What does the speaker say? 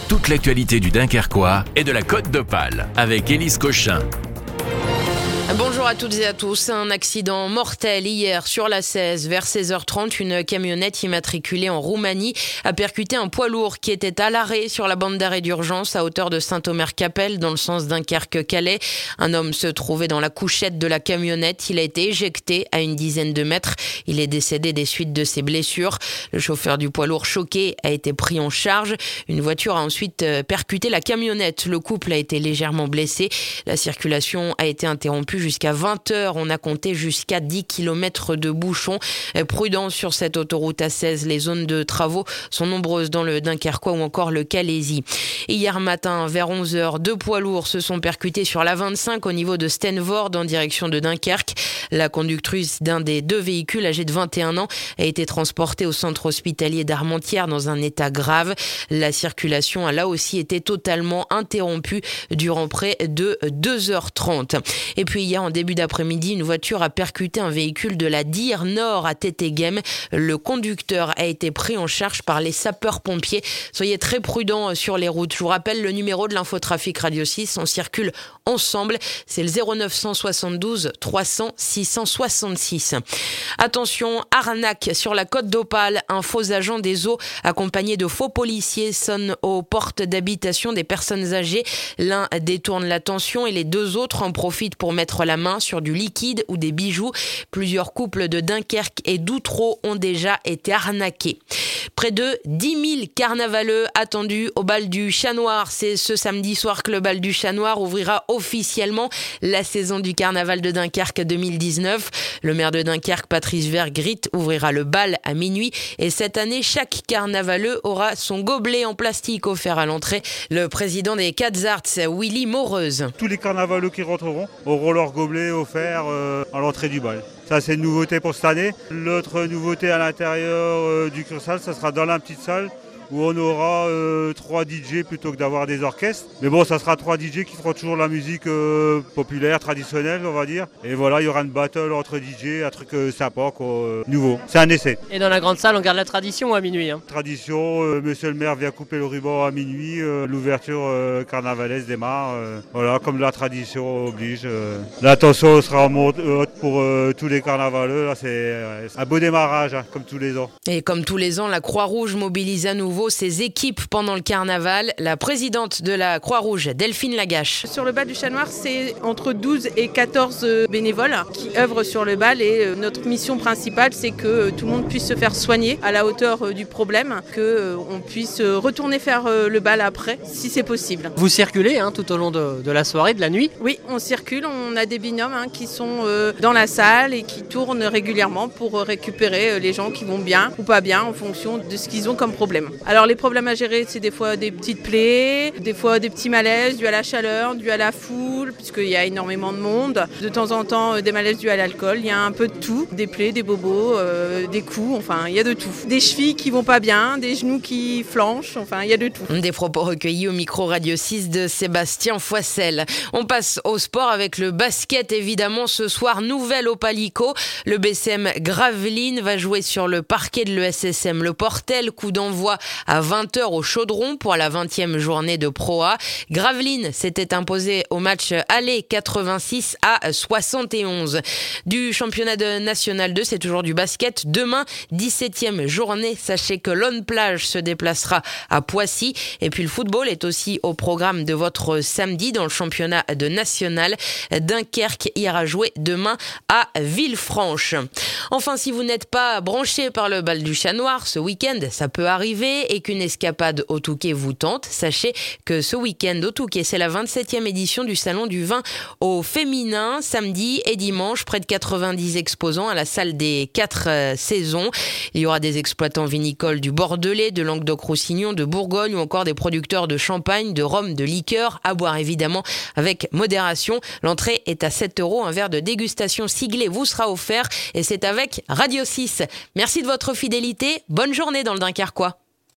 toute l'actualité du Dunkerquois et de la Côte d'Opale avec Élise Cochin. Bonjour à toutes et à tous. Un accident mortel hier sur la 16. Vers 16h30, une camionnette immatriculée en Roumanie a percuté un poids lourd qui était à l'arrêt sur la bande d'arrêt d'urgence à hauteur de Saint-Omer-Capelle dans le sens Dunkerque-Calais. Un homme se trouvait dans la couchette de la camionnette. Il a été éjecté à une dizaine de mètres. Il est décédé des suites de ses blessures. Le chauffeur du poids lourd choqué a été pris en charge. Une voiture a ensuite percuté la camionnette. Le couple a été légèrement blessé. La circulation a été interrompue jusqu'à 20h. On a compté jusqu'à 10 km de bouchons. Prudence sur cette autoroute A16. Les zones de travaux sont nombreuses dans le Dunkerquois ou encore le Calaisis. Hier matin, vers 11h, deux poids lourds se sont percutés sur la 25 au niveau de Steenvoorde en direction de Dunkerque. La conductrice d'un des deux véhicules, âgée de 21 ans, a été transportée au centre hospitalier d'Armentières dans un état grave. La circulation a là aussi été totalement interrompue durant près de 2h30. Et puis hier, en début d'après-midi, une voiture a percuté un véhicule de la DIR Nord à Tétéguem. Le conducteur a été pris en charge par les sapeurs-pompiers. Soyez très prudents sur les routes. Je vous rappelle le numéro de l'infotrafic Radio 6. On circule ensemble. C'est le 0972 300 666. Attention, arnaque sur la Côte d'Opale. Un faux agent des eaux accompagné de faux policiers sonne aux portes d'habitation des personnes âgées. L'un détourne l'attention et les deux autres en profitent pour mettre la main sur du liquide ou des bijoux. Plusieurs couples de Dunkerque et d'Outreau ont déjà été arnaqués. Près de 10 000 carnavaleux attendus au bal du Chat Noir. C'est ce samedi soir que le bal du Chat Noir ouvrira officiellement la saison du carnaval de Dunkerque 2019. Le maire de Dunkerque, Patrice Vergrit, ouvrira le bal à minuit. Et cette année, chaque carnavaleux aura son gobelet en plastique offert à l'entrée. Le président des Cats Arts, Willy Moreuse. Tous les carnavaleux qui rentreront auront leur gobelet offert à l'entrée du bal. Ça, c'est une nouveauté pour cette année. L'autre nouveauté à l'intérieur du Cursal, ça sera dans la petite salle où on aura 3 DJ plutôt que d'avoir des orchestres. Mais bon, ça sera 3 DJ qui feront toujours la musique populaire, traditionnelle, on va dire. Et voilà, il y aura une battle entre DJ, un truc sympa, nouveau. C'est un essai. Et dans la grande salle, on garde la tradition à minuit. Tradition, monsieur le maire vient couper le ruban à minuit, l'ouverture carnavalaise démarre. Voilà, comme la tradition oblige. L'attention sera en haute pour tous les carnavaleux. Là, c'est un beau démarrage, comme tous les ans. Et comme tous les ans, la Croix-Rouge mobilise à nouveau ses équipes pendant le carnaval. La présidente de la Croix-Rouge, Delphine Lagache. Sur le bal du Chat Noir, c'est entre 12 et 14 bénévoles qui œuvrent sur le bal et notre mission principale, c'est que tout le monde puisse se faire soigner à la hauteur du problème, qu'on puisse retourner faire le bal après, si c'est possible. Vous circulez tout au long de la soirée, de la nuit ? Oui, on circule, on a des binômes qui sont dans la salle et qui tournent régulièrement pour récupérer les gens qui vont bien ou pas bien en fonction de ce qu'ils ont comme problème. Alors les problèmes à gérer, c'est des fois des petites plaies, des fois des petits malaises dus à la chaleur, dus à la foule, puisqu'il y a énormément de monde. De temps en temps, des malaises dus à l'alcool. Il y a un peu de tout, des plaies, des bobos, des coups, enfin il y a de tout. Des chevilles qui vont pas bien, des genoux qui flanchent, enfin il y a de tout. Des propos recueillis au micro Radio 6 de Sébastien Foissel. On passe au sport avec le basket évidemment. Ce soir, nouvelle au Palico. Le BCM Gravelines va jouer sur le parquet de l'ESSM Le Portel. Coup d'envoi à 20h au Chaudron pour la 20e journée de Pro A. Gravelines s'était imposé au match aller 86 à 71. Du championnat national 2, c'est toujours du basket. Demain, 17e journée. Sachez que l'On Plage se déplacera à Poissy. Et puis le football est aussi au programme de votre samedi dans le championnat de national. Dunkerque ira jouer demain à Villefranche. Enfin, si vous n'êtes pas branché par le bal du Chat Noir, ce week-end, ça peut arriver et qu'une escapade au Touquet vous tente, sachez que ce week-end au Touquet, c'est la 27e édition du Salon du Vin au féminin, samedi et dimanche, près de 90 exposants à la salle des 4 saisons. Il y aura des exploitants vinicoles du Bordelais, de Languedoc-Roussillon, de Bourgogne ou encore des producteurs de champagne, de rhum, de liqueur, à boire évidemment avec modération. L'entrée est à 7 €, un verre de dégustation siglé vous sera offert et c'est avec Radio 6. Merci de votre fidélité, bonne journée dans le Dunkerquois.